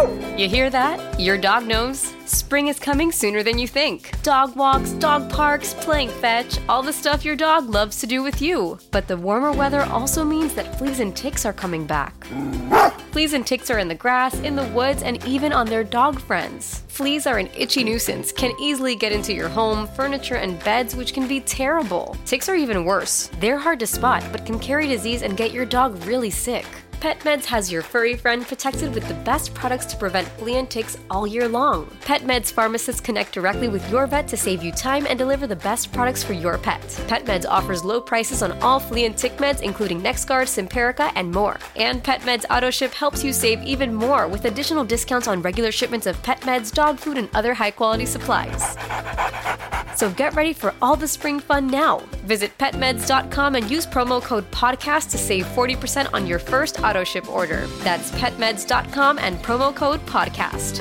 You hear that? Your dog knows. Spring is coming sooner than you think. Dog walks, dog parks, playing fetch, all the stuff your dog loves to do with you. But the warmer weather also means that fleas and ticks are coming back. Fleas and ticks are in the grass, in the woods, and even on their dog friends. Fleas are an itchy nuisance, can easily get into your home, furniture, and beds, which can be terrible. Ticks are even worse. They're hard to spot, but can carry disease and get your dog really sick. PetMeds has your furry friend protected with the best products to prevent flea and ticks all year long. PetMeds pharmacists connect directly with your vet to save you time and deliver the best products for your pet. PetMeds offers low prices on all flea and tick meds, including NexGard, Simparica, and more. And PetMeds AutoShip helps you save even more with additional discounts on regular shipments of pet meds, dog food, and other high-quality supplies. So get ready for all the spring fun now. Visit petmeds.com and use promo code PODCAST to save 40% on your first AutoShip order. That's petmeds.com and promo code PODCAST.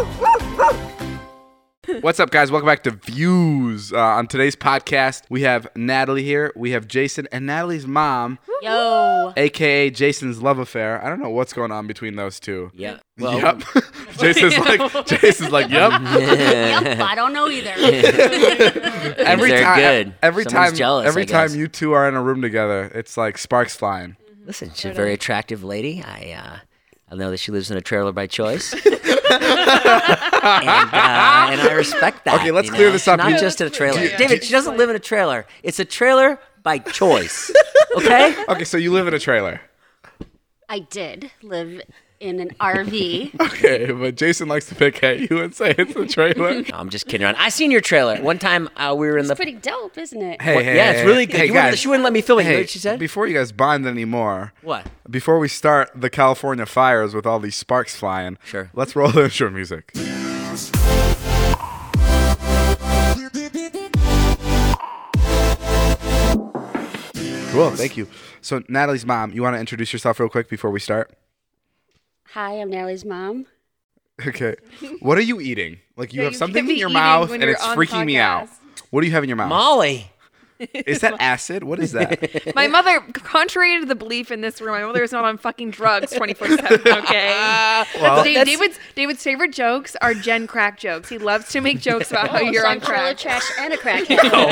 What's up, guys? Welcome back to Views. On today's podcast, we have Natalie here, we have Jason, and Natalie's mom, Yo. a.k.a. Jason's love affair. I don't know what's going on between those two. Yeah. Well, Yep. Jason's like, yep. Yep, I don't know either. Every Someone's jealous, every I guess. time you two are in a room together, it's like sparks flying. Listen, she's a very attractive lady. I know that she lives in a trailer by choice. and I respect that. Okay, let's clear this up. Not just in a trailer. David, she doesn't live in a trailer. It's a trailer by choice. Okay? Okay, so you live in a trailer. I did live in an RV. Okay, but Jason likes to pick at you and say it's a trailer. No, I'm just kidding around. I seen your trailer. One time we were in It's the... pretty dope, isn't it? Yeah, it's really good. She wouldn't let me film it. You know what she said? Before you guys bond anymore, What? before we start the California fires with all these sparks flying, Sure. let's roll the intro music. Cool, thank you. So, Natalie's mom, you want to introduce yourself real quick before we start? Hi, I'm Natalie's mom. Okay. What are you eating? Like, you Yeah, have you something can't in be your eating mouth, when and you're it's on freaking me out. podcast. What do you have in your mouth? Molly. Is that acid? What is that? My mother, contrary to the belief in this room, my mother is not on fucking drugs 24/7. Okay. Well, David's favorite jokes are Gen crack jokes. He loves to make jokes about how Oh, you're so on I'm trailer crack. trash and a crack.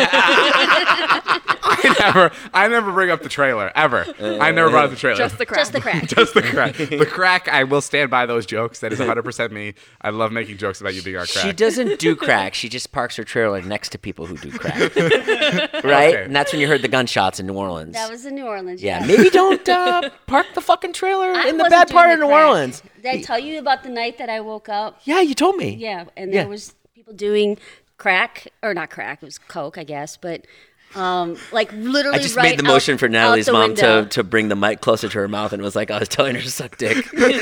I never bring up the trailer, ever. I never brought up the trailer. Just the crack. Just the crack. Just the crack. The crack, I will stand by those jokes. That is 100% me. I love making jokes about you being on crack. She doesn't do crack. She just parks her trailer next to people who do crack. Right? Okay. And that's when you heard the gunshots in New Orleans. That was in New Orleans. Yeah, maybe don't park the fucking trailer I in the wasn't bad part doing of the New crack. Orleans. Did I tell you about the night that I woke up? Yeah, you told me. Yeah, and Yeah. there was people doing crack, or not crack, it was coke, I guess, but like literally I just right made the motion out- for Natalie's out the mom window. to bring the mic closer to her mouth, and it was like I was telling her to suck dick.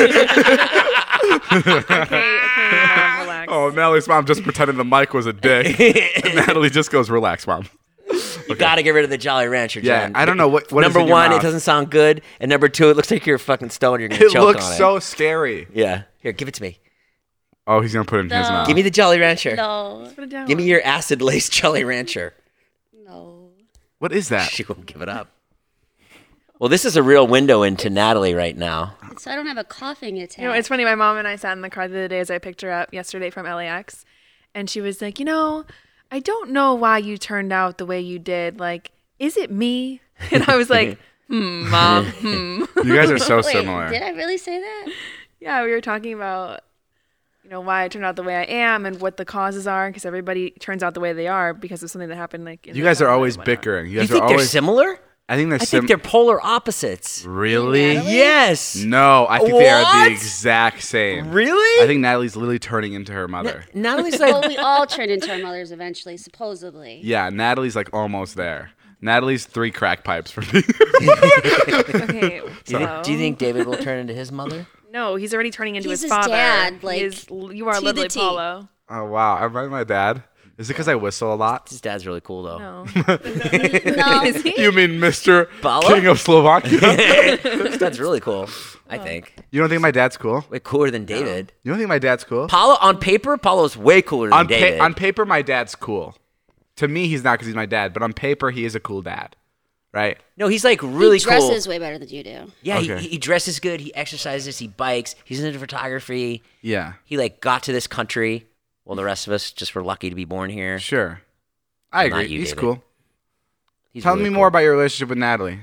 Okay, Mom, relax. Oh, Natalie's mom just pretended the mic was a dick. And Natalie just goes, relax, mom. You gotta get rid of the Jolly Rancher, Yeah, Jen. I don't know what is Number in your one, mouth. it doesn't sound good, and number two, it looks like you're fucking stoned. You're gonna It choke looks on it. so scary. Yeah, here, give it to me. Oh, he's going to put it in his No. mouth. Give me the Jolly Rancher. No, Put it down. Give me your acid-laced Jolly Rancher. no. What is that? She won't give it up. Well, this is a real window into Natalie right now. So I don't have a coughing attack. You know, it's funny. My mom and I sat in the car the other day as I picked her up yesterday from LAX, and she was like, I don't know why you turned out the way you did. Like, is it me? And I was like, Mom, You guys are so Wait, similar. did I really say that? Yeah, we were talking about, why I turned out the way I am and what the causes are, because everybody turns out the way they are because of something that happened. Like, in You their guys are childhood always and whatnot. bickering. You You guys are think they're always. similar? I think they're I think they're polar opposites. Really? Natalie? Yes. No, I think they are What? the exact same. Really? I think Natalie's literally turning into her mother. Natalie's Well, like, we all turn into our mothers eventually, supposedly. Yeah, Natalie's like almost there. Natalie's 3 crack pipes for me. Okay. do you think David will turn into his mother? No, he's already turning into He's his his father. dad, like, you are to the literally T. Paulo. Oh, wow. I remind my dad. Is it because I whistle a lot? His dad's really cool, though. No. No, Is he? You mean Mr. Paolo? King of Slovakia? His dad's really cool, I think. You don't think my dad's cool? Way cooler than David. You don't think my dad's cool? Paulo, on paper, Paulo's way cooler than On, David. on paper, my dad's cool. To me, he's not because he's my dad, but on paper, he is a cool dad. right? No, he's like really he cool. dresses way better than you do. Yeah, Okay. he dresses good. He exercises. He bikes. He's into photography. Yeah, He like got to this country. Well, the rest of us just were lucky to be born here. sure. I Not agree. you, He's David. cool. He's Tell really me cool. more about your relationship with Natalie.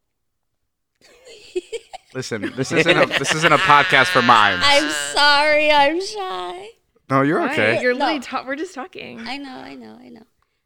Listen, this isn't a podcast for mimes. I'm sorry, I'm shy. No, you're Why? okay. You're literally No. we're just talking. I know.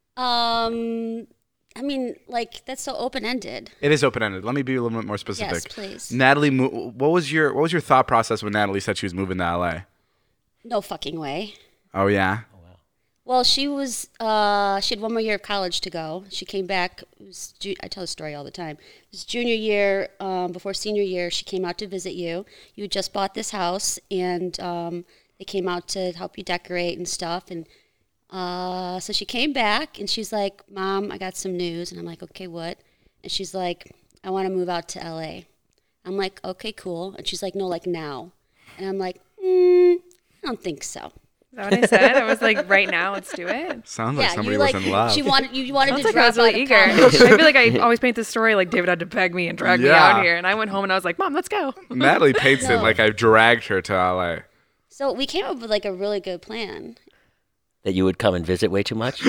I mean, like that's so open ended. It is open ended. Let me be a little bit more specific. Yes, please. Natalie, what was your thought process when Natalie said she was moving to LA? No fucking way. Oh yeah. Well, she had one more year of college to go. She came back. I tell the story all the time. It was junior year, before senior year. She came out to visit you. You had just bought this house, and they came out to help you decorate and stuff. And so she came back, and she's like, "Mom, I got some news." And I'm like, "Okay, what?" And she's like, "I want to move out to LA." I'm like, "Okay, cool." And she's like, "No, like now." And I'm like, I don't think so. Is that what I said? I was like, right now, let's do it. Sounds like somebody you was like in love. you wanted Sounds to like I drop was really out of eager. I college. feel like I always paint this story like David had to beg me and drag me Yeah. out here. And I went home and I was like, Mom, let's go. Natalie paints it No. like I dragged her to LA. So we came up with like a really good plan. That you would come and visit way too much?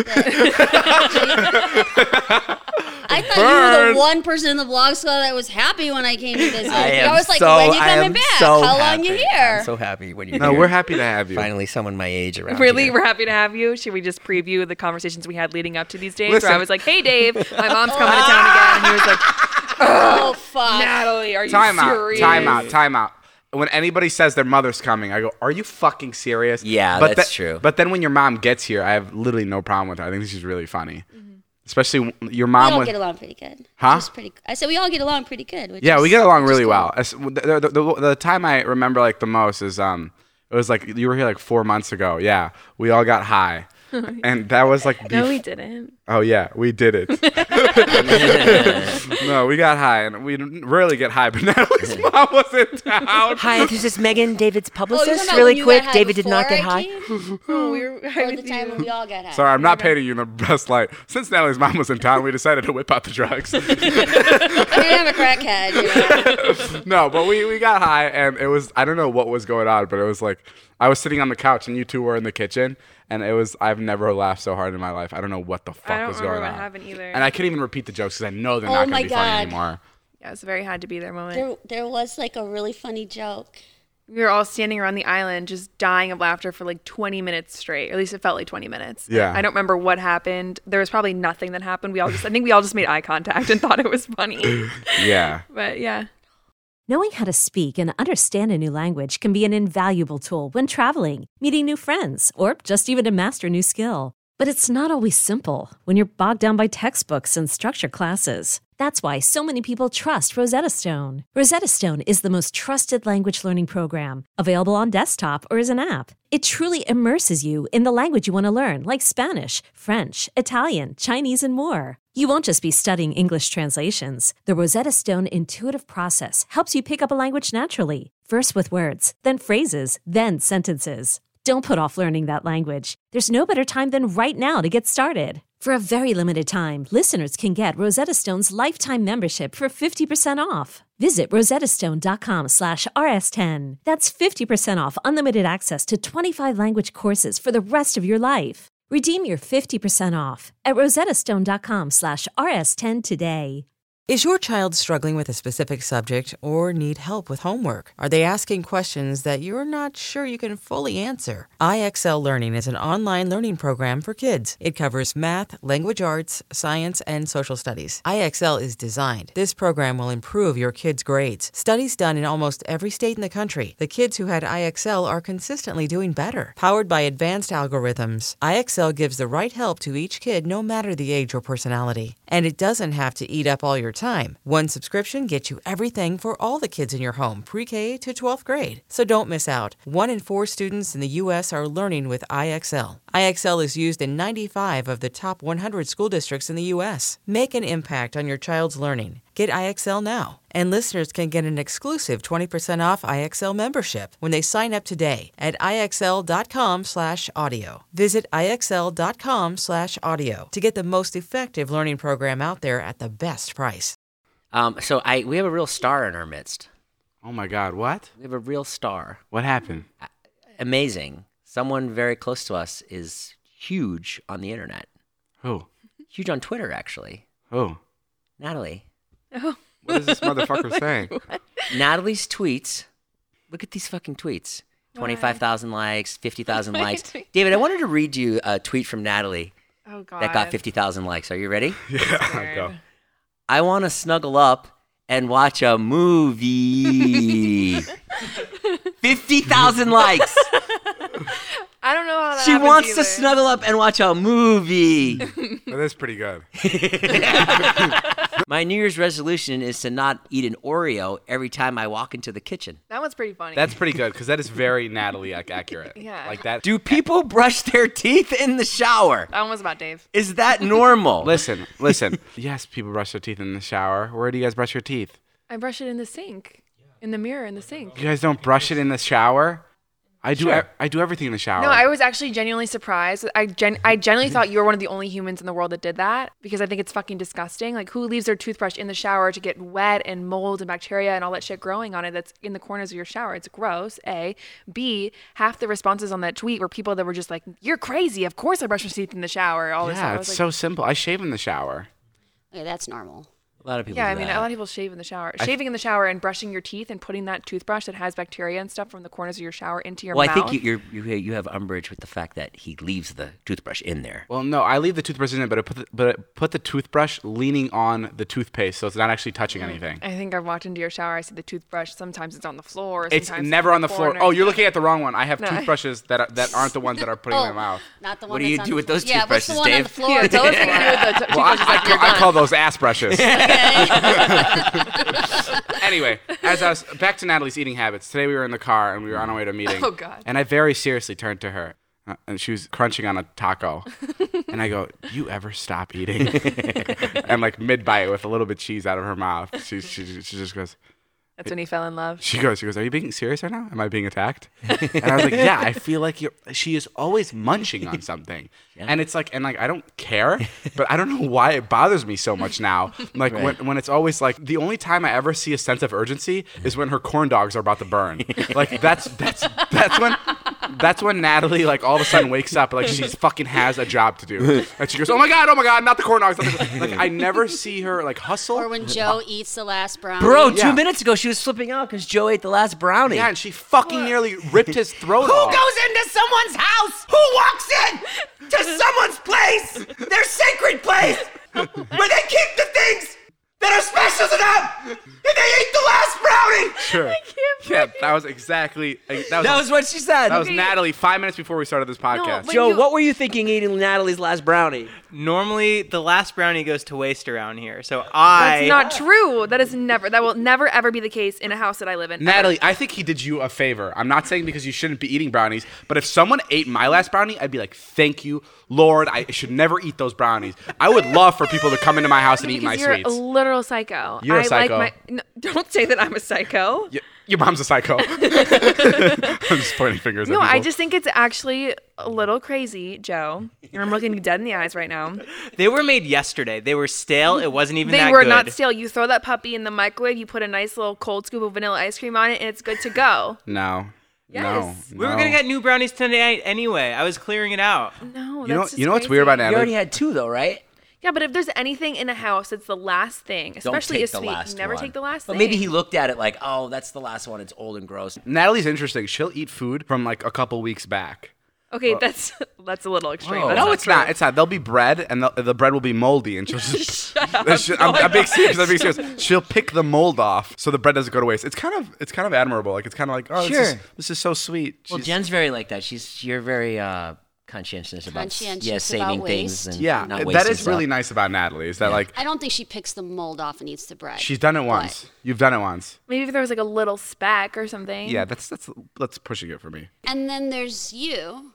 I thought you were the one person in the vlog squad that was happy when I came to visit. I was like, when you coming back? How long you here? I'm so happy when you're No, here. we're happy to have you. Finally someone my age around Really, here. we're happy to have you. Should we just preview the conversations we had leading up to these days? Listen. Where I was like, "Hey, Dave, my mom's coming to town again," and he was like, Oh fuck! "Natalie, are you Time serious?" out. When anybody says their mother's coming, I go, "Are you fucking serious?" Yeah, but that's true. But then when your mom gets here, I have literally no problem with her. I think she's really funny, especially your We mom. all with, get along pretty good. Huh? She's pretty. I said we all get along pretty good. Which Yeah, is- we get along which is really cool. well. The time I remember like the most is it was like you were here like 4 months ago. Yeah, we all got high, and that was like No, we didn't. Oh yeah, we did it. No, we got high, and we rarely get high. But Natalie's mom was in town. Hi, this is Megan, David's Oh, you're publicist. talking about really when you quick, got high David did not before get I high. came? Oh, we were Or the time when we all got high. Sorry, I'm not painting you in the best light. Since Natalie's mom was in town, we decided to whip out the drugs. I didn't have a crackhead. You know? No, but we got high, and it was, I don't know what was going on, but it was like, I was sitting on the couch, and you two were in the kitchen, and it was, I've never laughed so hard in my life. I don't know what the fuck I don't was remember going what on. happened either. And I couldn't even repeat the jokes because I know they're Oh not my going to be funny God. anymore. Yeah, it was a very had to be there moment. There was like a really funny joke. We were all standing around the island just dying of laughter for like 20 minutes straight. At least it felt like 20 minutes. Yeah. I don't remember what happened. There was probably nothing that happened. I think we all just made eye contact and thought it was funny. Yeah. But yeah. Knowing how to speak and understand a new language can be an invaluable tool when traveling, meeting new friends, or just even to master a new skill. But it's not always simple when you're bogged down by textbooks and structured classes. That's why so many people trust Rosetta Stone. Rosetta Stone is the most trusted language learning program, available on desktop or as an app. It truly immerses you in the language you want to learn, like Spanish, French, Italian, Chinese, and more. You won't just be studying English translations. The Rosetta Stone intuitive process helps you pick up a language naturally, first with words, then phrases, then sentences. Don't put off learning that language. There's no better time than right now to get started. For a very limited time, listeners can get Rosetta Stone's lifetime membership for 50% off. Visit rosettastone.com/rs10. That's 50% off unlimited access to 25 language courses for the rest of your life. Redeem your 50% off at rosettastone.com/rs10 today. Is your child struggling with a specific subject or need help with homework? Are they asking questions that you're not sure you can fully answer? IXL Learning is an online learning program for kids. It covers math, language arts, science, and social studies. IXL is designed. This program will improve your kids' grades. Studies done in almost every state in the country. The kids who had IXL are consistently doing better. Powered by advanced algorithms, IXL gives the right help to each kid no matter the age or personality. And it doesn't have to eat up all your time. One subscription gets you everything for all the kids in your home, pre-K to 12th grade. So don't miss out. 1 in 4 students in the U.S. are learning with IXL. IXL is used in 95 of the top 100 school districts in the U.S. Make an impact on your child's learning Get IXL now. And listeners can get an exclusive 20% off IXL membership when they sign up today at IXL.com/audio. Visit IXL.com/audio to get the most effective learning program out there at the best price. We have a real star in our midst. Oh my God, what? We have a real star. What happened? Amazing. Someone very close to us is huge on the internet. Who? Huge on Twitter, actually. Who? Natalie. Oh. What is this motherfucker saying? Natalie's tweets. Look at these fucking tweets. 25,000 likes, 50,000 likes. David, I wanted to read you a tweet from Natalie Oh, God. that got 50,000 likes. Are you ready? Yeah, go. I want to snuggle up and watch a movie. 50,000 likes. I don't know how that She happened wants either. to snuggle up and watch a movie. That is pretty good. My New Year's resolution is to not eat an Oreo every time I walk into the kitchen. That one's pretty funny. That's pretty good because that is very Natalie accurate. Yeah. Like that. Do people brush their teeth in the shower? That one was about Dave. Is that normal? Listen. Yes, people brush their teeth in the shower. Where do you guys brush your teeth? I brush it in the sink. In the mirror in the sink. You guys don't brush it in the shower? I do. Sure. I do everything in the shower. No, I was actually genuinely surprised. I genuinely thought you were one of the only humans in the world that did that because I think it's fucking disgusting. Like, who leaves their toothbrush in the shower to get wet and mold and bacteria and all that shit growing on it that's in the corners of your shower? It's gross, A. B, half the responses on that tweet were people that were just like, you're crazy. Of course I brush my teeth in the shower. All this stuff. Yeah, I it's was so simple. I shave in the shower. Okay, that's normal. A lot of people yeah, I do mean, that. a lot of people shave in the shower. Shaving in the shower and brushing your teeth and putting that toothbrush that has bacteria and stuff from the corners of your shower into your Well, mouth. I think you have umbrage with the fact that he leaves the toothbrush in there. Well, no, I leave the toothbrush in it, but I put the toothbrush leaning on the toothpaste, so it's not actually touching anything. I think I've walked into your shower. I see the toothbrush. Sometimes it's on the floor. It's Sometimes never in on the floor. corner. Oh, you're looking at the wrong one. I have No. toothbrushes that aren't the ones that are putting in my mouth. Not the one What do you that's do on with the those floor. Yeah, what's the toothbrushes, one on Dave? the floor? Yeah, tell us what you do with the Well, toothbrushes after you're I done. call those ass brushes. Anyway, as I was back to Natalie's eating habits. Today we were in the car and we were on our way to a meeting. Oh, God. And I very seriously turned to her, and she was crunching on a taco, and I go, "Do you ever stop eating?" And like mid bite with a little bit of cheese out of her mouth, she just goes. That's when he fell in love. She goes, "Are you being serious right now? Am I being attacked?" And I was like, "Yeah, I feel like she is always munching on something." Yeah. And it's like, I don't care, but I don't know why it bothers me so much now. Like Right. when it's always like, the only time I ever see a sense of urgency is when her corn dogs are about to burn. Like that's when Natalie like all of a sudden wakes up, like she fucking has a job to do. And she goes, oh my god, not the corn dogs. Like I never see her like hustle. Or when Joe eats the last brownie. Bro, Yeah. 2 minutes ago she was flipping out because Joe ate the last brownie. Yeah, and she fucking nearly ripped his throat Who off. goes into someone's house? Who walks in to someone's place? Their sacred place where they keep the things that are special to them, and they eat the last brownie. Sure. Yeah, that was exactly That was what she said. That was Natalie 5 minutes before we started this podcast. but Joe, you- what were you thinking eating Natalie's last brownie? Normally, the last brownie goes to waste around here. So That's not true. That will never ever be the case in a house that I live in. Natalie, I think he did you a favor. I'm not saying because you shouldn't be eating brownies, but if someone ate my last brownie, I'd be like, thank you, Lord. I should never eat those brownies. I would love for people to come into my house and eat my Because you're sweets. a literal psycho. You're a psycho. No, don't say that I'm a psycho. Your mom's a psycho. I'm just pointing fingers at No, people. I just think it's actually a little crazy, Joe. And I'm looking you dead in the eyes right now. They were made yesterday. They were stale. It wasn't even They that were good. not stale. You throw that puppy in the microwave, you put a nice little cold scoop of vanilla ice cream on it, and it's good to go. No. Yes. No. We were gonna get new brownies tonight anyway. I was clearing it out. No, You know, that's just you know what's crazy. weird about You Natalie? already had 2 though, right? Yeah, but if there's anything in a house, it's the last thing. Especially take a the sweet. last Never one. take the last But thing. maybe he looked at it like, oh, that's the last one. It's old and gross. Natalie's interesting. She'll eat food from like a couple weeks back. Okay, that's a little extreme. Whoa. That's No, not it's true. not. It's not. There'll be bread, and the bread will be moldy, and she'll just. I'm being serious. I'm being serious. She'll pick the mold off, so the bread doesn't go to waste. It's kind of admirable. Like it's kind of like, oh, Sure. this is so sweet. Well, She's- Jen's very like that. You're very conscientious about Conscientious saving about things waste. and yeah, not that wasting is really stuff. nice about Natalie. Is that like I don't think she picks the mold off and eats the bread. she's done it once. You've done it once. Maybe if there was like a little speck or something. Yeah, that's pushing it for me. And then there's you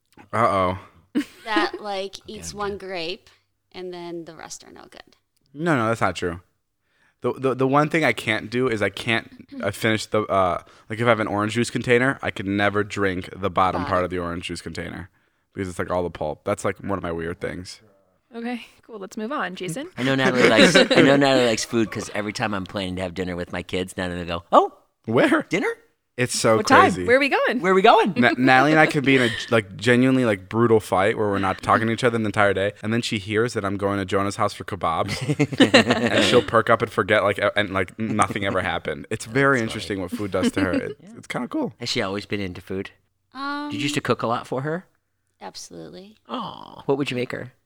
Uh oh. that like eats one grape and then the rest are no good. No, that's not true. The one thing I can't do is I finish the like if I have an orange juice container, I can never drink the bottom part of the orange juice container because it's like all the pulp. That's like one of my weird things. Okay, cool. Let's move on, Jason. I know Natalie likes food because every time I'm planning to have dinner with my kids, Natalie will go, "Oh, where dinner? It's so What crazy. time? Where are we going? Where are we going?" Natalie and I could be in a like genuinely like brutal fight where we're not talking to each other the entire day, and then she hears that I'm going to Jonah's house for kebabs, and she'll perk up and forget and nothing ever happened. It's very interesting what food does to her. It's kind of cool. Has she always been into food? Did you used Um, to cook a lot for her? Absolutely. Oh, what would you make her?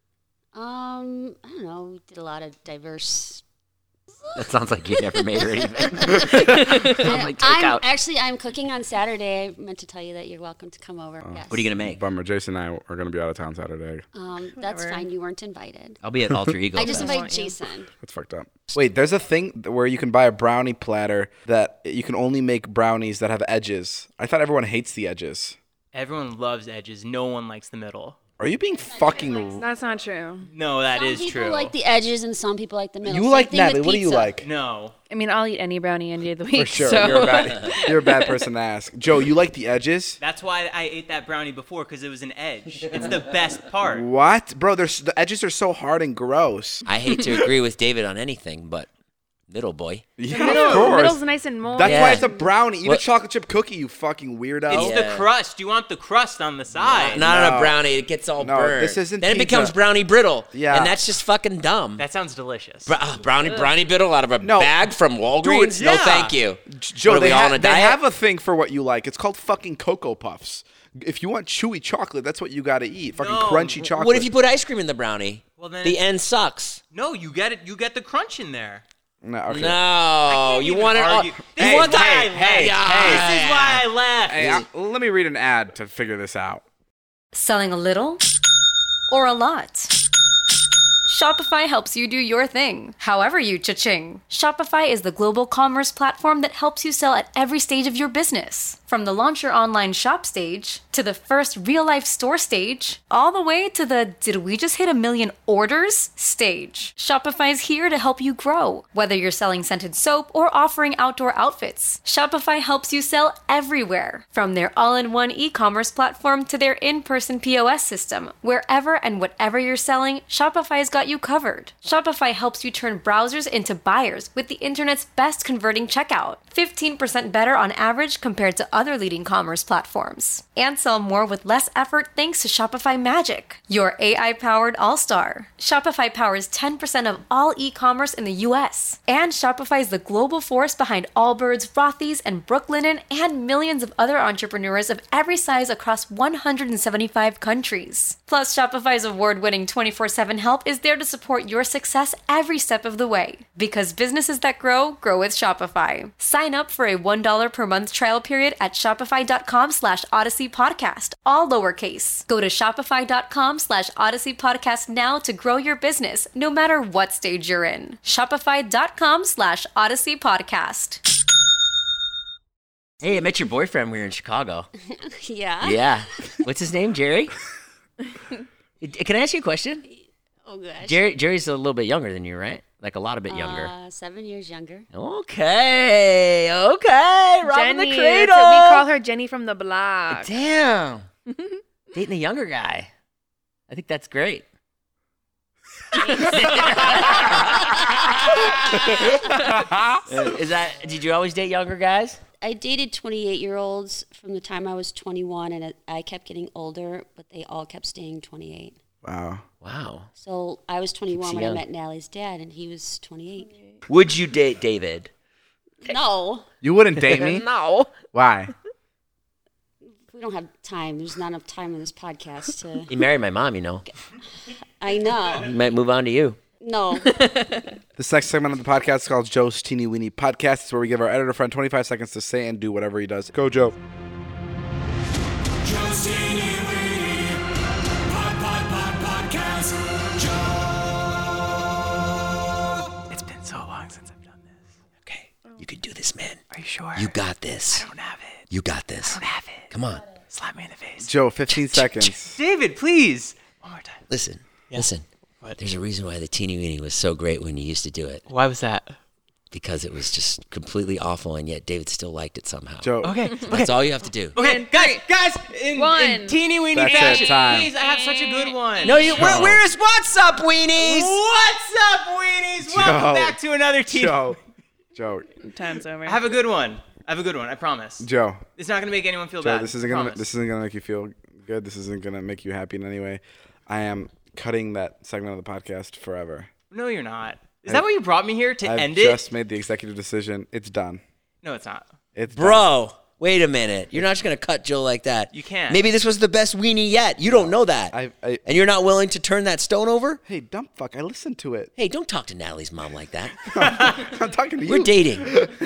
I don't know. We did a lot of diverse. That sounds like you never made her anything. Sounds like takeout. I'm cooking on Saturday. I meant to tell you that you're welcome to come over. Yes. What are you gonna make? Bummer. Jason and I are going to be out of town Saturday. That's fine. You weren't invited. I'll be at Alter Ego. I just Fest. invited Jason. That's fucked up. Wait, there's a thing where you can buy a brownie platter that you can only make brownies that have edges. I thought everyone hates the edges. Everyone loves edges. No one likes the middle. Are you being fucking... That's not true. No, that is Some true. people like the edges and some people like the middle. You Same like thing Natalie. with What do you pizza. like? No. I mean, I'll eat any brownie any day of the week. For sure. So. You're a bad person to ask. Joe, you like the edges? That's why I ate that brownie before, because it was an edge. It's the best part. What? Bro, the edges are so hard and gross. I hate to agree with David on anything, but middle boy. Yeah, Middle's nice and moist. That's Yeah. why it's a brownie. Eat What? a chocolate chip cookie, you fucking weirdo. It's Yeah. the crust. You want the crust on the side. Not on No. a brownie. It gets all No, burned. this isn't Then it pizza. becomes brownie brittle. Yeah. And that's just fucking dumb. That sounds delicious. Brownie brittle out of a No. bag from Walgreens? Dude, No, yeah. thank you. Joe, What are we all on a they diet? have a thing for what you like. It's called fucking Cocoa Puffs. If you want chewy chocolate, that's what you got to eat. Fucking No. crunchy chocolate. What if you put ice cream in the brownie? Well, then The it's- end sucks. No, you get it. You get the crunch in there. No, okay. No, you even want it all. argue. You This want is the. why I left. This is why I left. Hey, let me read an ad to figure this out. Selling a little or a lot? Shopify helps you do your thing, however you cha-ching. Shopify is the global commerce platform that helps you sell at every stage of your business. From the launch your online shop stage, to the first real-life store stage, all the way to the did we just hit 1 million orders stage. Shopify's here to help you grow. Whether you're selling scented soap or offering outdoor outfits, Shopify helps you sell everywhere. From their all-in-one e-commerce platform to their in-person POS system, wherever and whatever you're selling, Shopify's got you covered. Shopify helps you turn browsers into buyers with the internet's best converting checkout. 15% better on average compared to other leading commerce platforms. And sell more with less effort thanks to Shopify Magic, your AI-powered all-star. Shopify powers 10% of all e-commerce in the US. And Shopify is the global force behind Allbirds, Rothy's, and Brooklinen, and millions of other entrepreneurs of every size across 175 countries. Plus, Shopify's award-winning 24/7 help is there to support your success every step of the way. Because businesses that grow, grow with Shopify. Sign up for a $1 per month trial period at shopify.com/Odyssey Podcast, all lowercase. Go to shopify.com/Odyssey Podcast now to grow your business, no matter what stage you're in. Shopify.com/Odyssey Podcast. Hey, I met your boyfriend. We were in Chicago. Yeah. Yeah. What's his name? Jerry? Can I ask you a question? Oh gosh. Jerry's a little bit younger than you, right? Like a lot bit younger. 7 years younger. Okay. Robbing Jenny. the cradle. So we call her Jenny from the block. Damn. Dating a younger guy. I think that's great. Did you always date younger guys? I dated 28-year-olds from the time I was 21, and I kept getting older, but they all kept staying 28. Wow. So I was 21 Keeps you when I young. met Natalie's dad, and he was 28. Would you date David? No, You wouldn't date me? No. Why? we don't have time. There's not enough time in this podcast to. He married my mom, you know. I know. He might move on to you. No. This next segment of the podcast is called Joe's Teeny Weeny Podcast. It's where we give our editor friend 25 seconds to say and do whatever he does. Go, Joe. Joe's Teeny Weeny Podcast. Joe. It's been so long since I've done this. Okay. You can do this, man. Are you sure? You got this. I don't have it. You got this. I don't have it. Come on. Slap me in the face. Joe, 15 seconds. David, please. One more time. Listen. Yeah. Listen. What? There's a reason why the teeny weeny was so great when you used to do it. Why was that? because it was just completely awful, and yet David still liked it somehow. Joe. Okay. That's all you have to do. Okay, guys, in teeny weeny That's it, fashion, time. please, I have such a good one. No, where's What's Up, Weenies? What's up, weenies? Welcome back to another teeny. Joe. Time's over. I have a good one. I promise. Joe. It's not gonna make anyone feel Joe, bad. this isn't gonna make you feel good. This isn't gonna make you happy in any way. I am cutting that segment of the podcast forever. No, you're not. Is that what you brought me here to I've end it? just made the executive decision. It's done. No, it's not. It's Bro, wait a minute. You're not just going to cut Joe like that. You can't. Maybe this was the best weenie yet. You don't know that. And you're not willing to turn that stone over? Hey, dumb fuck. I listened to it. Hey, don't talk to Natalie's mom like that. I'm talking to you. We're dating.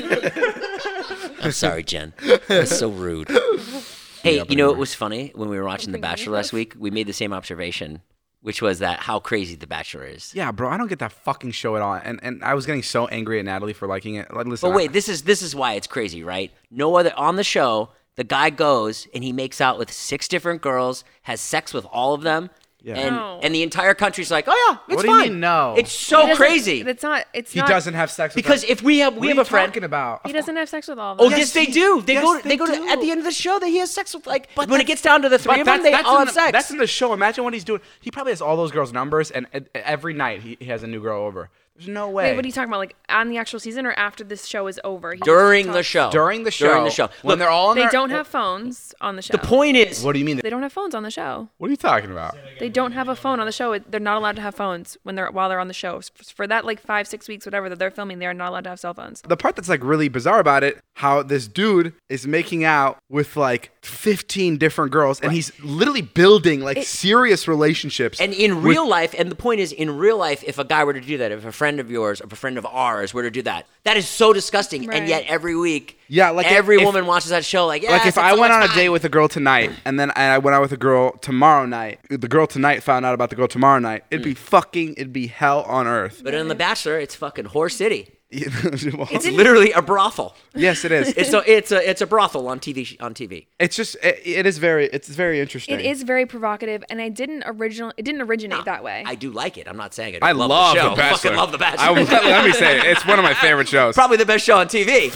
I'm sorry, Jen. That's so rude. Hey, you know what was funny? When we were watching The Bachelor last week, we made the same observation, which was that how crazy The Bachelor is. Yeah, bro, I don't get that fucking show at all. And I was getting so angry at Natalie for liking it. Like, listen, But wait, this is why it's crazy, right? No other on the show, the guy goes and he makes out with 6 different girls, has sex with all of them. Yeah. And the entire country's like, oh yeah, it's What do fine. you mean, no? It's so crazy. It's not. It's he not. doesn't have sex with Because them. if we have What are a you friend. talking about? He doesn't have sex with all of them. Oh yes, they do. They go to at the end of the show that he has sex with when it gets down to the 3 of them, they all have sex. That's in the show. Imagine what he's doing. He probably has all those girls' numbers, and every night he has a new girl over. There's no way. Wait, what are you talking about? Like on the actual season or after this show is over? During the show. During the show. When Look, they're all in They their- don't have phones on the show. The point is, What do you mean? They don't have phones on the show. What are you talking about? They don't have a phone on the show. They're not allowed to have phones while they're on the show. For that like 5-6 weeks, whatever that they're filming, they are not allowed to have cell phones. The part that's like really bizarre about it, how this dude is making out with like 15 different girls, and he's literally building like serious relationships. and in real life, and the point is, in real life, if a guy were to do that, if a friend of yours, or a friend of ours were to do that, that is so disgusting. Right. And yet every week, Yeah, like every if- woman watches that show like, yeah. Like if it's I so went much on a fun. date with a girl tonight, and then I went out with a girl tomorrow night, the girl tonight found out about the girl tomorrow night, it'd be hell on earth. But in The Bachelor, it's fucking whore city. Well, It's literally a brothel. yes, it is. It's a brothel on TV. It's just it's very interesting. It is very provocative, and it didn't originate that way. I do like it. I'm not saying I love love the show. The Bachelor. I fucking love The Bachelor. Let me say it. It's one of my favorite shows. Probably the best show on TV.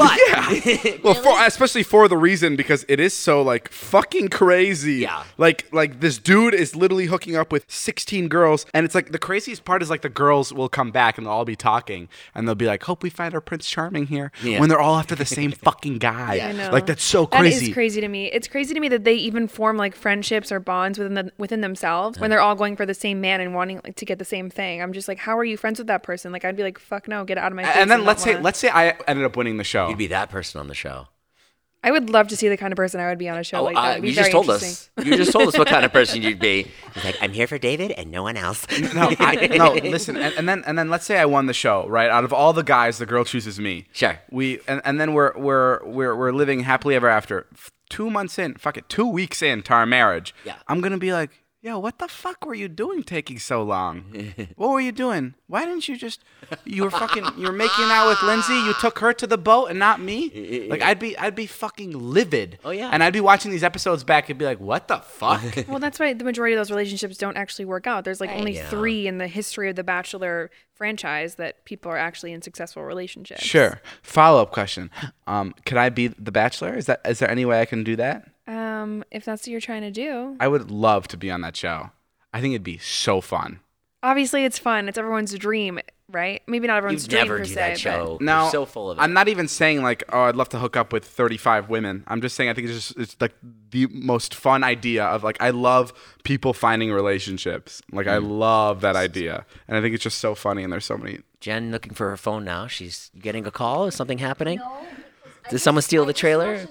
Well, especially for the reason because it is so like fucking crazy. Yeah. Like this dude is literally hooking up with 16 girls, and it's like the craziest part is like the girls will come back and they'll all be talking, and they'll be like, "Hope we find our Prince Charming here," when they're all after the same fucking guy. I know. Like that's so crazy. That is crazy to me. It's crazy to me that they even form like friendships or bonds within themselves when they're all going for the same man and wanting like, to get the same thing. I'm just like, how are you friends with that person? Like I'd be like, fuck no, get out of my face. And then let's not say I ended up winning the show. You'd be that person on the show. I would love to see the kind of person I would be on a show like that. It'd be You very just told interesting. us. You just told us what kind of person you'd be. He's like, I'm here for David and no one else. No, listen, and then let's say I won the show, right? Out of all the guys, the girl chooses me. Sure. And then we're living happily ever after. 2 months in, 2 weeks into our marriage. Yeah. I'm gonna be like, yo, what the fuck were you doing taking so long? What were you doing? Why didn't you just? You were making out with Lindsay. You took her to the boat and not me. Like I'd be fucking livid. Oh yeah. And I'd be watching these episodes back and be like, what the fuck? Well, that's why the majority of those relationships don't actually work out. There's like only 3 in the history of the Bachelor franchise that people are actually in successful relationships. Sure. Follow-up question. Could I be the Bachelor? Is there any way I can do that? If that's what you're trying to do. I would love to be on that show. I think it'd be so fun. Obviously, it's fun. It's everyone's dream, right? Maybe not everyone's You'd dream never per do se, that but- show. No, You're so full of it. I'm not even saying like, oh, I'd love to hook up with 35 women. I'm just saying I think it's like the most fun idea of like I love people finding relationships. Like I love that idea, and I think it's just so funny. And there's so many. Jen looking for her phone now. She's getting a call. Is something happening? No. Did someone steal the trailer?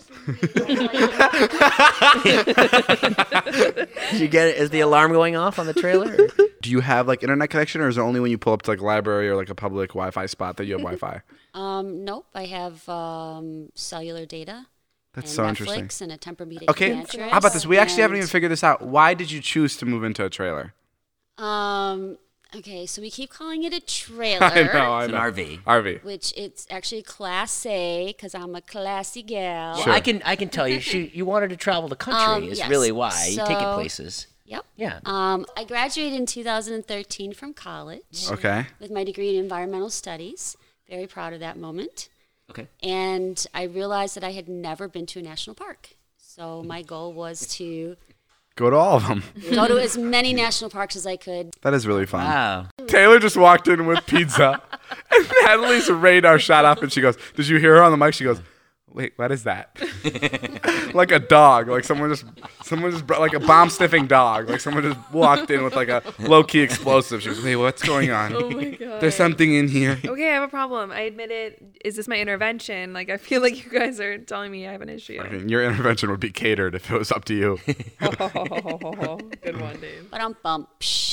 Did you get it? Is the alarm going off on the trailer? Do you have like internet connection, or is it only when you pull up to like a library or like a public Wi-Fi spot that you have Wi-Fi? Nope. I have cellular data. That's and so Netflix interesting. and a Tempur-Pedic Okay, mattress. how about this? We actually haven't and- even figured this out. Why did you choose to move into a trailer? Okay, so we keep calling it a trailer. I know. It's an RV. RV. Which it's actually Class A because I'm a classy gal. Well, I can tell you, you wanted to travel the country. Is yes. really why you take it So- places. Yep. Yeah. I graduated in 2013 from college. Okay. With my degree in environmental studies. very proud of that moment. Okay. And I realized that I had never been to a national park. So my goal was to Go to all of them. go to as many national parks as I could. That is really fun. Wow. Taylor just walked in with pizza, and Natalie's radar shot up, and she goes, "Did you hear her on the mic?" She goes, "Wait, what is that?" Like a dog, like someone just brought like a bomb sniffing dog, like someone just walked in with like a low key explosive. She goes, "Hey, what's going on? Oh my God. There's something in here." Okay, I have a problem. I admit it. Is this my intervention? Like, I feel like you guys are telling me I have an issue. I mean, your intervention would be catered if it was up to you. Good one, Dave. But I'm bump.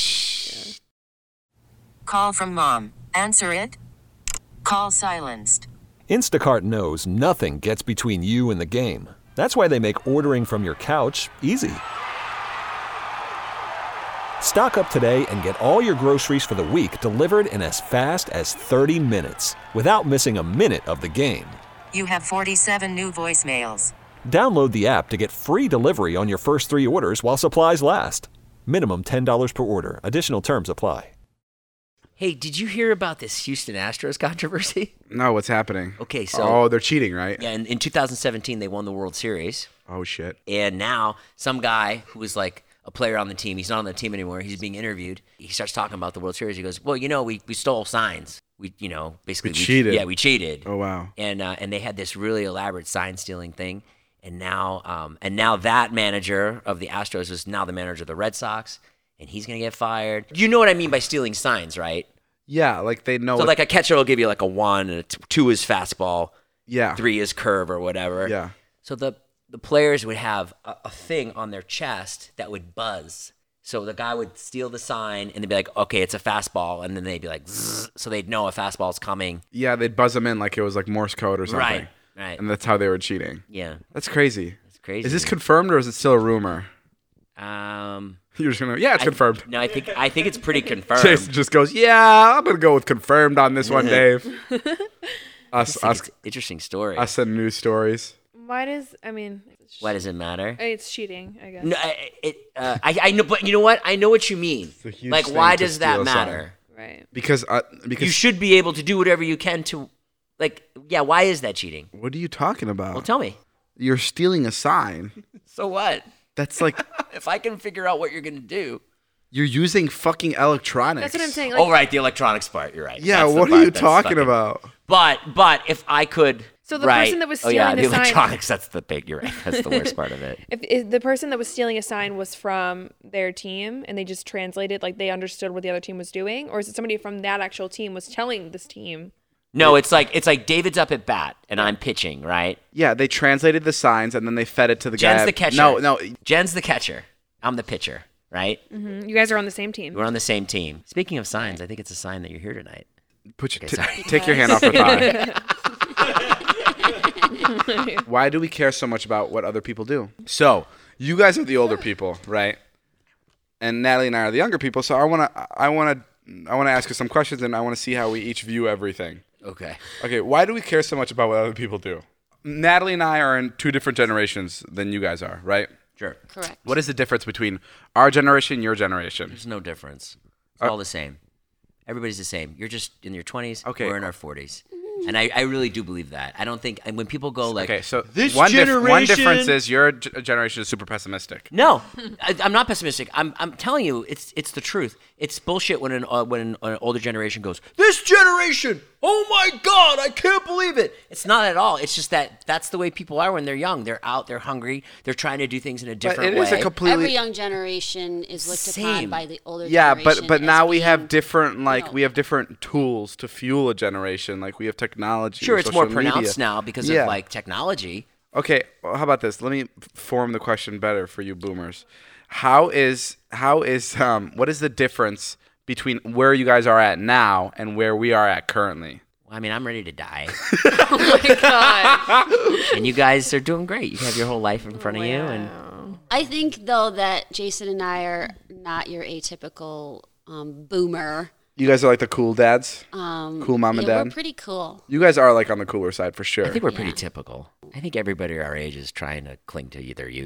Call from mom. Answer it. Call silenced. Instacart knows nothing gets between you and the game. That's why they make ordering from your couch easy. Stock up today and get all your groceries for the week delivered in as fast as 30 minutes without missing a minute of the game. You have 47 new voicemails. Download the app to get free delivery on your first 3 orders while supplies last. Minimum $10 per order. Additional terms apply. Hey, did you hear about this Houston Astros controversy? No, what's happening? Okay, so... Oh, they're cheating, right? Yeah, in 2017, they won the World Series. Oh, shit. And now, some guy who was like a player on the team, he's not on the team anymore, he's being interviewed. He starts talking about the World Series. He goes, well, we stole signs. We basically... We cheated. Yeah, we cheated. Oh, wow. And they had this really elaborate sign-stealing thing. And now that manager of the Astros is now the manager of the Red Sox. And he's going to get fired. You know what I mean by stealing signs, right? Yeah, like they know. So like a catcher will give you like a 1 and a 2 is fastball. Yeah. 3 is curve or whatever. Yeah. So the players would have a thing on their chest that would buzz. So the guy would steal the sign and they'd be like, okay, it's a fastball. And then they'd be like, zzz, so they'd know a fastball's coming. Yeah, they'd buzz them in like it was like Morse code or something. Right. And that's how they were cheating. Yeah. That's crazy. It's crazy. Is this confirmed or is it still a rumor? You're just gonna, it's confirmed. No, I think it's pretty confirmed. Jason just goes, yeah, I'm gonna go with confirmed on this one, Dave. Us, interesting story. Us and news stories. Why does it matter? It's cheating, I guess. No, I know, but you know what? I know what you mean. Like, why does that matter? Right. Because you should be able to do whatever you can to, like, yeah. Why is that cheating? What are you talking about? Well, tell me. You're stealing a sign. So what? That's like, if I can figure out what you're gonna do. You're using fucking electronics. That's what I'm saying. Like, oh, right, the electronics part. You're right. Yeah, what are you talking about? But if I could. So the person that was stealing the sign. electronics. That's the big. You're right. That's the worst part of it. If the person that was stealing a sign was from their team and they just translated, like they understood what the other team was doing, or is it somebody from that actual team was telling this team? No, it's like David's up at bat and I'm pitching, right? Yeah, they translated the signs and then they fed it to the guy. Jen's the catcher. No. Jen's the catcher. I'm the pitcher, right? Mm-hmm. You guys are on the same team. We're on the same team. Speaking of signs, I think it's a sign that you're here tonight. Take your hand off her thigh. Why do we care so much about what other people do? So, you guys are the older people, right? And Natalie and I are the younger people. So I want to ask you some questions and I want to see how we each view everything. Okay. Okay, why do we care so much about what other people do? Natalie and I are in 2 different generations than you guys are, right? Sure. Correct. What is the difference between our generation and your generation? There's no difference. It's all the same. Everybody's the same. You're just in your 20s. Okay. We're in our 40s. And I really do believe that. I don't think, and when people go like, okay, so this one generation... difference is your generation is super pessimistic. No, I'm not pessimistic. I'm telling you, it's the truth. It's bullshit when an older generation goes, this generation, oh my God, I can't believe it. It's not at all. It's just that's the way people are when they're young. They're out, they're hungry, they're trying to do things in a different way. It is a completely... Every young generation is looked upon by the older generation. generation. But now we have different, we have different tools to fuel a generation. Like we have technology. Sure, it's more pronounced media. now because of technology. Okay, well, how about this? Let me form the question better for you boomers. What is the difference between where you guys are at now and where we are at currently? Well, I mean, I'm ready to die. Oh my God. And you guys are doing great. You have your whole life in front of you. And I think, though, that Jason and I are not your atypical boomer. You guys are like the cool dads? Cool mom and dad? We're pretty cool. You guys are like on the cooler side for sure. I think we're pretty typical. I think everybody our age is trying to cling to their youth.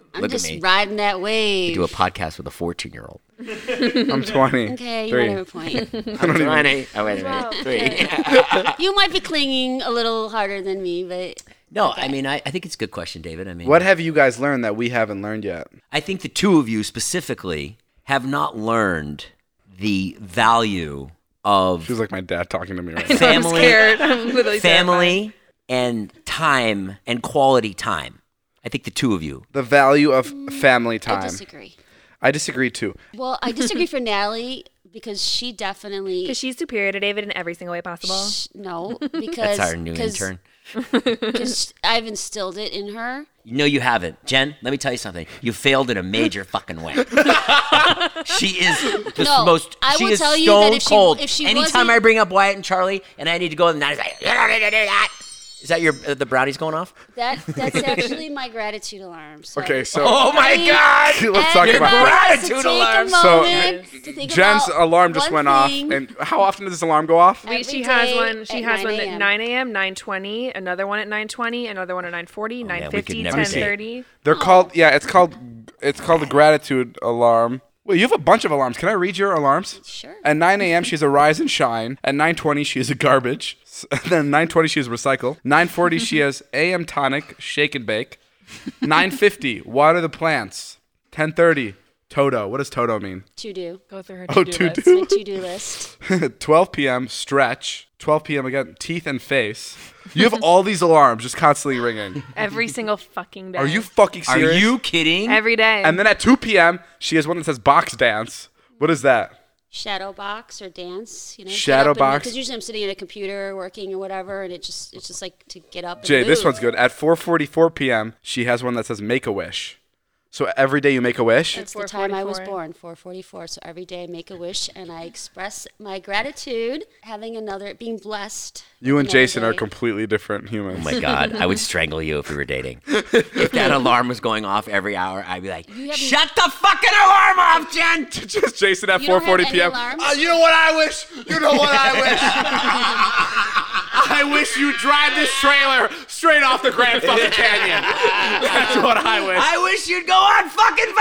I'm Look at just me. riding that wave. Do a podcast with a 14-year-old. I'm 20. Okay, you 3. might have a point. I'm 20. Oh, wait a Wow, minute. 3. You might be clinging a little harder than me, but No, I mean, I think it's a good question, David. I mean, What have you guys learned that we haven't learned yet? I think the two of you specifically have not learned the value of Feels like my dad talking to me right now. family, I'm scared. I'm literally family, and time and quality time. I think the two of you. The value of family time. I disagree. I disagree too. Well, I disagree for Natalie because she definitely. Because she's superior to David in every single way possible. No, because That's our new intern. Because I've instilled it in her. No, you haven't. Jen, let me tell you something. You failed in a major fucking way. She is the No, most. I she will is tell you stone that if she- cold. if she Anytime wasn't- I bring up Wyatt and Charlie, and I need to go, and Natalie's like, "You don't need to do that." Is that your the brownies going off? That's actually my gratitude alarm. So Okay, so Oh my God! Let's talk about everybody has to gratitude take a alarm. moment to think Jen's about alarm just one went off. thing. And how often does this alarm go off? Every She has day one. She at has 9 one at a.m. 9 a.m., 9:20, another one at 9:20, another one at 9:40, man, we could 9:50, never see. 10:30. They're called it's called the gratitude alarm. Well, you have a bunch of alarms. Can I read your alarms? Sure. At 9 a.m., she's a rise and shine. At 9:20, she is a garbage. And then 9:20, she is recycle. 9:40, she has AM tonic, shake and bake. 9:50, water the plants. 10:30, Toto. What does Toto mean? To do. Go through her Oh, to-do to list. do. My to-do list. 12 p.m., stretch. 12 p.m. again, teeth and face. You have all these alarms just constantly ringing. Every single fucking day. Are you fucking Are serious? you kidding? Every day. And then at 2 p.m., she has one that says box dance. What is that? Shadow box or dance, Shadow box? Because usually I'm sitting at a computer working or whatever, and it's just like to get up. And Jay, this move. one's good. At 4:44 p.m., she has one that says make a wish. So every day you make a wish? That's the time I was 4:44. born, 4:44. So every day I make a wish, and I express my gratitude, being blessed. You and another Jason are day. completely different humans. Oh my God, I would strangle you if we were dating. If that alarm was going off every hour, I'd be like, shut the fucking alarm off, Jen! Just Jason at You don't have 4:40 any p.m. alarms? You know what I wish? You know what I wish? I wish you drive this trailer straight off the Grand fucking Canyon. That's what I wish. I wish you'd go on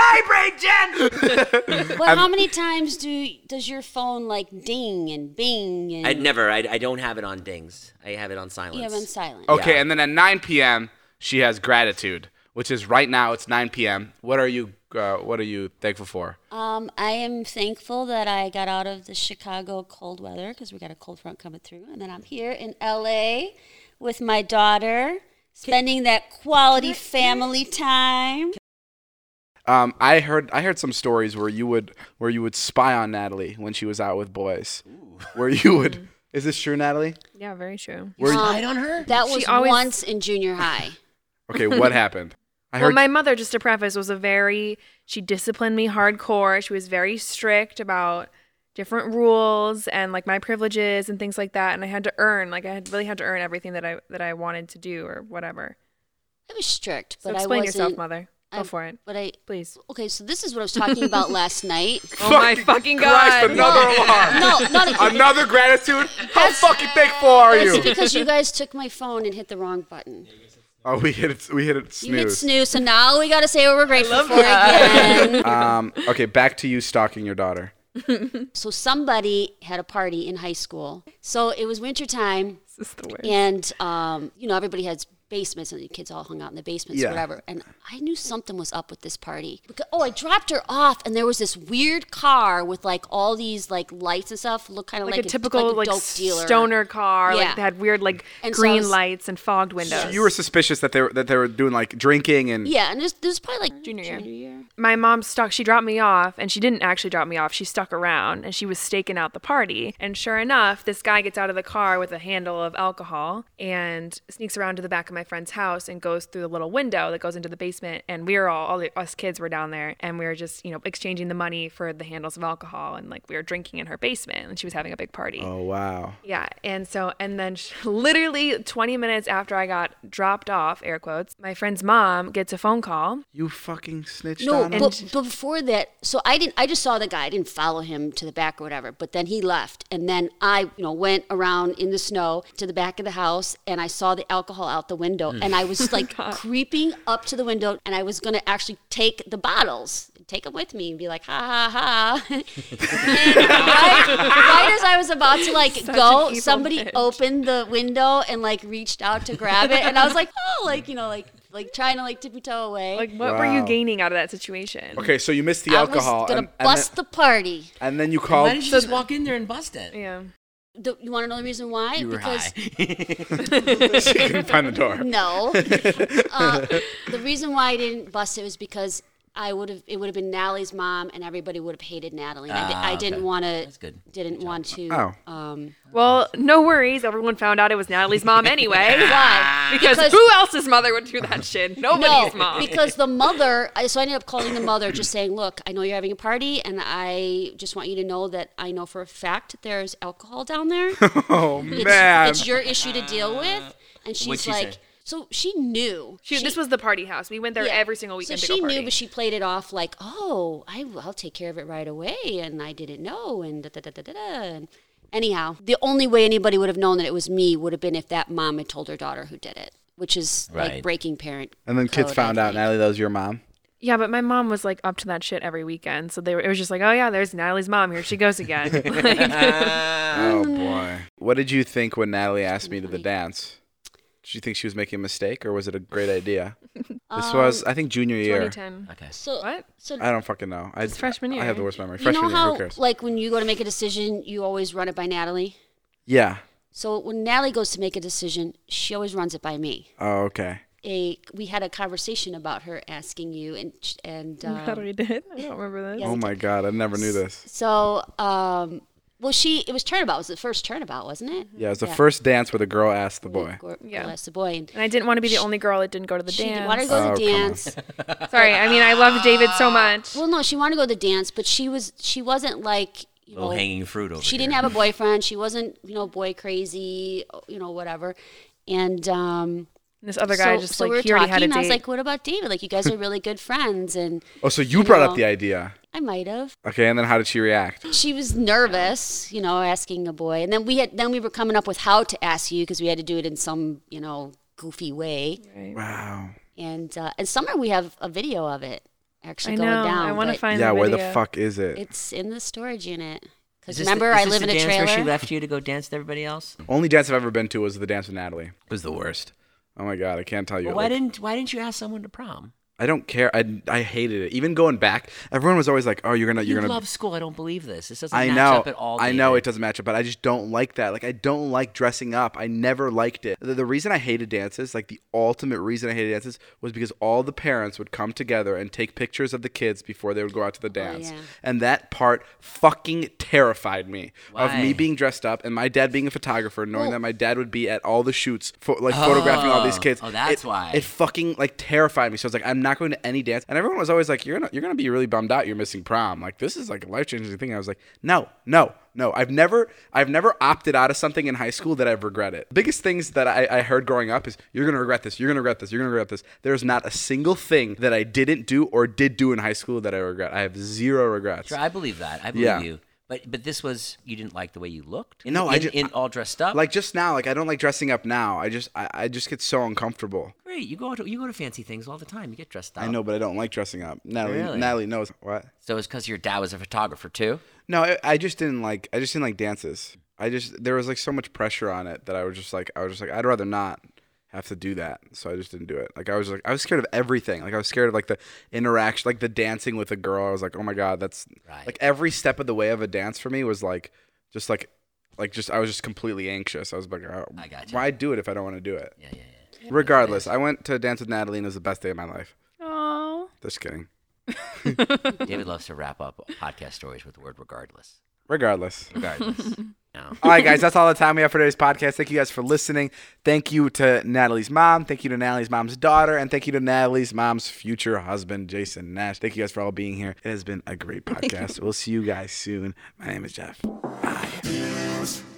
fucking vibrate, Jen! Well, how many times does your phone like ding and bing and I don't have it on dings. I have it on silence. you have on silent? Okay, Yeah. and then at 9 p.m. she has gratitude, which is right now. It's 9 p.m. What are you thankful for? I am thankful that I got out of the Chicago cold weather because we got a cold front coming through, and then I'm here in LA with my daughter, spending that quality family time. I heard some stories where you would spy on Natalie when she was out with boys. Where you would. Is this true, Natalie? Yeah, very true. Where you- Spied on her? That was She always- once in junior high. Okay, what happened? I Well, heard my mother, just to preface, she disciplined me hardcore. She was very strict about different rules and like my privileges and things like that. And I had to earn, really had to earn everything that I wanted to do or whatever. I was strict, So but I explain wasn't. yourself, mother. Go I'm- for it. But I Please. Okay, so this is what I was talking about last night. Oh my fucking Christ, God. another alarm. No, not Another gratitude? How fucking thankful are It's you? because you guys took my phone and hit the wrong button. Oh, we hit it You hit snooze. snooze, so now we got to say what we're grateful for again. Okay, back to you stalking your daughter. So somebody had a party in high school. So it was wintertime, This is the worst. and everybody has basements, and the kids all hung out in the basements, Yeah. whatever. And I knew something was up with this party. I dropped her off, and there was this weird car with like all these like lights and stuff. Looked kind of Like a typical like a dope dealer stoner car. Yeah. Like they had weird And so I green was- lights and fogged windows. So you were suspicious that they were doing like drinking and Yeah, and this was probably like Junior year. year. My mom she dropped me off, and she didn't actually drop me off. She stuck around, and she was staking out the party. And sure enough, this guy gets out of the car with a handle of alcohol and sneaks around to the back of my friend's house and goes through the little window that goes into the basement. And we were us kids were down there, and we were just, exchanging the money for the handles of alcohol, and like we were drinking in her basement, and she was having a big party. Oh wow. Yeah, and then literally 20 minutes after I got dropped off, air quotes, my friend's mom gets a phone call. You fucking snitched No, on him? but before that, so I just saw the guy. I didn't follow him to the back or whatever, but then he left. And then I, went around in the snow to the back of the house, and I saw the alcohol out the window. window, and I was like creeping up to the window, and I was going to actually take the bottles, take them with me, and be like, ha, ha, ha. And right as I was about to like go, somebody opened the window and like reached out to grab it, and I was like, oh, like, you know, like trying to like tippy-toe away. Like, what were you gaining out of that situation? Okay, so you missed the alcohol. I was gonna bust the party. And then you called. Why didn't you just walk in there and bust it? Yeah. You want to know the reason why? You were because high. She couldn't find the door. No. The reason why I didn't bust it was because it would have been Natalie's mom, and everybody would have hated Natalie. And I didn't want to. That's good. Didn't want to. Oh. Well, no worries. Everyone found out it was Natalie's mom anyway. Why? Because who else's mother would do that shit? Nobody's mom. Because the mother. So I ended up calling the mother, just saying, "Look, I know you're having a party, and I just want you to know that I know for a fact there's alcohol down there. Oh man, it's your issue to deal with." And she's like. Say? So she knew. This was the party house. We went there every single weekend to go party. So she knew, but she played it off like, oh, I'll take care of it right away, and I didn't know, and da-da-da-da-da. And anyhow, the only way anybody would have known that it was me would have been if that mom had told her daughter who did it, which is like breaking parent And then kids found out, Natalie, that was your mom? Yeah, but my mom was like up to that shit every weekend. So it was just like, oh yeah, there's Natalie's mom. Here she goes again. Oh boy. What did you think when Natalie asked me to the dance? Did you think she was making a mistake, or was it a great idea? This was, I think, junior year. 2010. Okay. So what? So I don't fucking know. It's freshman year. I have the worst memory. You Freshman know year, how, who cares? like, when you go to make a decision, you always run it by Natalie? Yeah. So when Natalie goes to make a decision, she always runs it by me. Oh, okay. We had a conversation about her asking you, and we did. I don't remember this. Oh my God, I never knew this. So, well, it was turnabout. It was the first turnabout, wasn't it? Yeah, it was the first dance where the girl asked the boy. Girl asked the boy, and I didn't want to be the only girl that didn't go to the she dance. Didn't want to go to the dance. Sorry, I mean I love David so much. Well, no, she wanted to go to the dance, but she wasn't like low hanging fruit over. She didn't have a boyfriend. She wasn't boy crazy, whatever, and. This other guy we were he already had a and date. I was like, what about David? Like, you guys are really good friends. And oh, so you brought up the idea. I might have. Okay, and then how did she react? She was nervous, asking a boy. And then we were coming up with how to ask you, because we had to do it in some, goofy way. Right. Wow. And summer we have a video of it actually going down. I want to find the video. Where the fuck is it? It's in the storage unit. Because Is remember, I live in a dance trailer. where she left you to go dance with everybody else? Only dance I've ever been to was the dance with Natalie. It was the worst. Oh my God, I can't tell you. Well, why didn't you ask someone to prom? I don't care. I hated it. Even going back, everyone was always like, "Oh, you're gonna." You love school. I don't believe this. This doesn't I match know. up at all. I know it doesn't match up, but I just don't like that. Like, I don't like dressing up. I never liked it. The reason I hated dances, like the ultimate reason I hated dances, was because all the parents would come together and take pictures of the kids before they would go out to the dance, and that part fucking terrified me. Why? Of me being dressed up and my dad being a photographer, knowing that my dad would be at all the shoots, photographing all these kids. Oh, that's why. It fucking terrified me. So I was like, I'm not going to any dance. And everyone was always like, you're gonna be really bummed out you're missing prom. Like, this is like a life-changing thing. I was like, no. I've never opted out of something in high school that I've regretted. Biggest things that I heard growing up is, you're gonna regret this, you're gonna regret this, you're gonna regret this. There's not a single thing that I didn't do or did do in high school that I regret. I have zero regrets. Sure, I believe that. I believe you. But this was, you didn't like the way you looked? No, in all dressed up? Like, just now, like, I don't like dressing up now. I just get so uncomfortable. Great, you go to fancy things all the time. You get dressed up. I know, but I don't like dressing up. Natalie knows. What? So it's because your dad was a photographer too? No, I just didn't like dances. There was like so much pressure on it that I was just like, I'd rather not have to do that. So I just didn't do it. Like, I was scared of everything. Like, I was scared of like the interaction, like the dancing with a girl. I was like, oh my God, that's like every step of the way of a dance for me was like, I was just completely anxious. I was like, I got you. Why do it if I don't want to do it? Yeah. Regardless, I went to dance with Natalie and it was the best day of my life. Aww. Just kidding. David loves to wrap up podcast stories with the word regardless. Regardless. No. All right, guys, that's all the time we have for today's podcast. Thank you guys for listening. Thank you to Natalie's mom. Thank you to Natalie's mom's daughter. And thank you to Natalie's mom's future husband, Jason Nash. Thank you guys for all being here. It has been a great podcast. We'll see you guys soon. My name is Jeff. Bye.